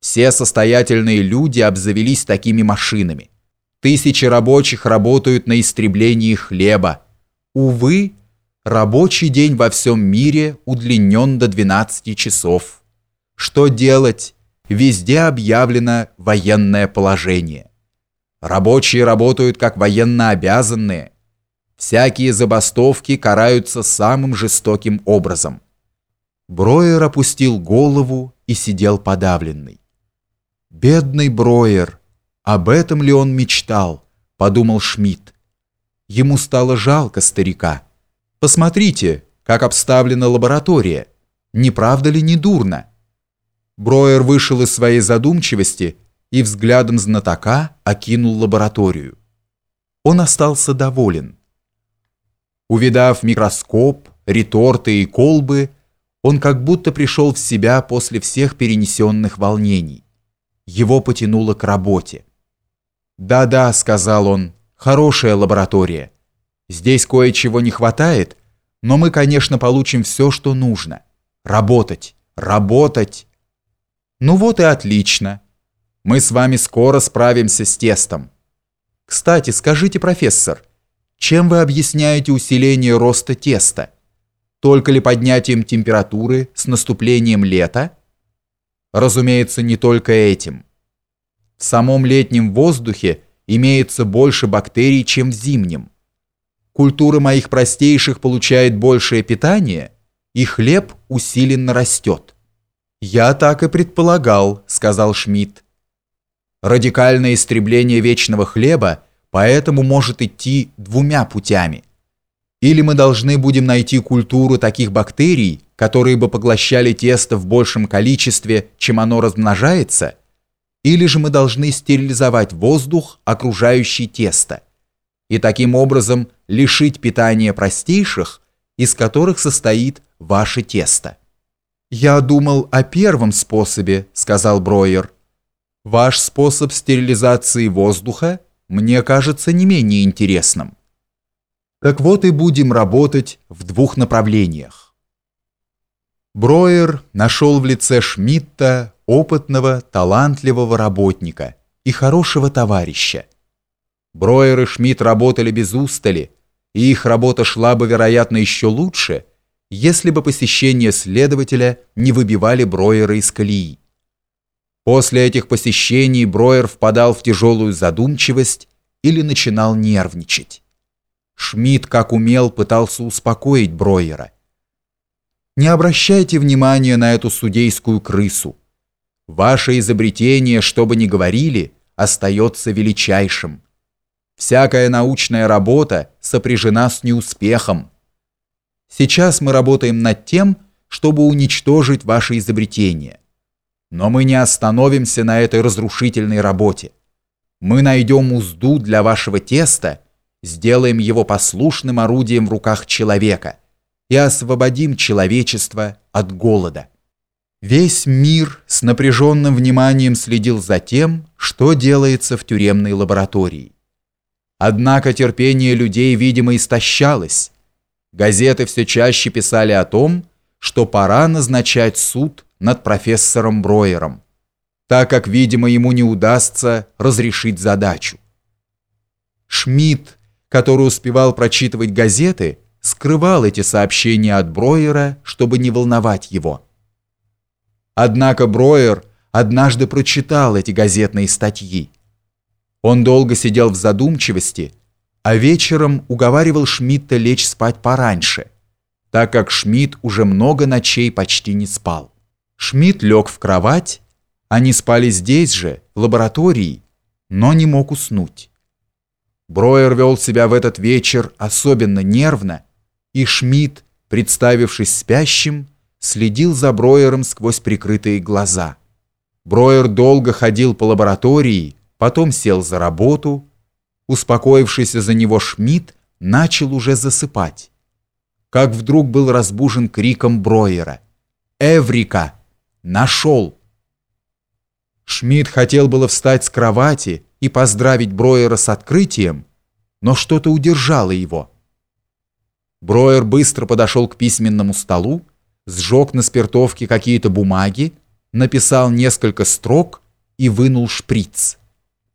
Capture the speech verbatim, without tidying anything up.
Все состоятельные люди обзавелись такими машинами. Тысячи рабочих работают на истреблении хлеба. Увы, рабочий день во всем мире удлинен до двенадцати часов. Что делать? Везде объявлено военное положение. Рабочие работают как военно обязанные. Всякие забастовки караются самым жестоким образом. Броер опустил голову и сидел подавленный. «Бедный Броер! Об этом ли он мечтал?» – подумал Шмидт. Ему стало жалко старика. «Посмотрите, как обставлена лаборатория. Не правда ли не дурно?» Броер вышел из своей задумчивости и взглядом знатока окинул лабораторию. Он остался доволен. Увидав микроскоп, реторты и колбы, он как будто пришел в себя после всех перенесенных волнений. Его потянуло к работе. «Да-да», — сказал он, — «хорошая лаборатория. Здесь кое-чего не хватает, но мы, конечно, получим все, что нужно. Работать, работать!» «Ну вот и отлично. Мы с вами скоро справимся с тестом. Кстати, скажите, профессор, чем вы объясняете усиление роста теста? Только ли поднятием температуры с наступлением лета? Разумеется, не только этим. В самом летнем воздухе имеется больше бактерий, чем в зимнем. Культура моих простейших получает большее питание, и хлеб усиленно растет». «Я так и предполагал», — сказал Шмидт. «Радикальное истребление вечного хлеба поэтому может идти двумя путями. Или мы должны будем найти культуру таких бактерий, которые бы поглощали тесто в большем количестве, чем оно размножается, или же мы должны стерилизовать воздух, окружающий тесто, и таким образом лишить питания простейших, из которых состоит ваше тесто». «Я думал о первом способе», — сказал Броер. «Ваш способ стерилизации воздуха мне кажется не менее интересным. Так вот и будем работать в двух направлениях». Броер нашел в лице Шмидта опытного, талантливого работника и хорошего товарища. Броер и Шмидт работали без устали, и их работа шла бы, вероятно, еще лучше, если бы посещения следователя не выбивали Броера из колеи. После этих посещений Броер впадал в тяжелую задумчивость или начинал нервничать. Шмидт, как умел, пытался успокоить Броера. «Не обращайте внимания на эту судейскую крысу. Ваше изобретение, что бы ни говорили, остается величайшим. Всякая научная работа сопряжена с неуспехом. Сейчас мы работаем над тем, чтобы уничтожить ваше изобретение. Но мы не остановимся на этой разрушительной работе. Мы найдем узду для вашего теста, сделаем его послушным орудием в руках человека и освободим человечество от голода». Весь мир с напряженным вниманием следил за тем, что делается в тюремной лаборатории. Однако терпение людей, видимо, истощалось. Газеты все чаще писали о том, что пора назначать суд над профессором Броером, так как, видимо, ему не удастся разрешить задачу. Шмидт, который успевал прочитывать газеты, скрывал эти сообщения от Броера, чтобы не волновать его. Однако Броер однажды прочитал эти газетные статьи. Он долго сидел в задумчивости, а вечером уговаривал Шмидта лечь спать пораньше, так как Шмидт уже много ночей почти не спал. Шмидт лег в кровать, они спали здесь же, в лаборатории, но не мог уснуть. Броер вел себя в этот вечер особенно нервно, и Шмидт, представившись спящим, следил за Броером сквозь прикрытые глаза. Броер долго ходил по лаборатории, потом сел за работу. Успокоившийся за него Шмидт начал уже засыпать, как вдруг был разбужен криком Броера: «Эврика! Нашел!» Шмидт хотел было встать с кровати и поздравить Броера с открытием, но что-то удержало его. Броер быстро подошел к письменному столу, сжег на спиртовке какие-то бумаги, написал несколько строк и вынул шприц.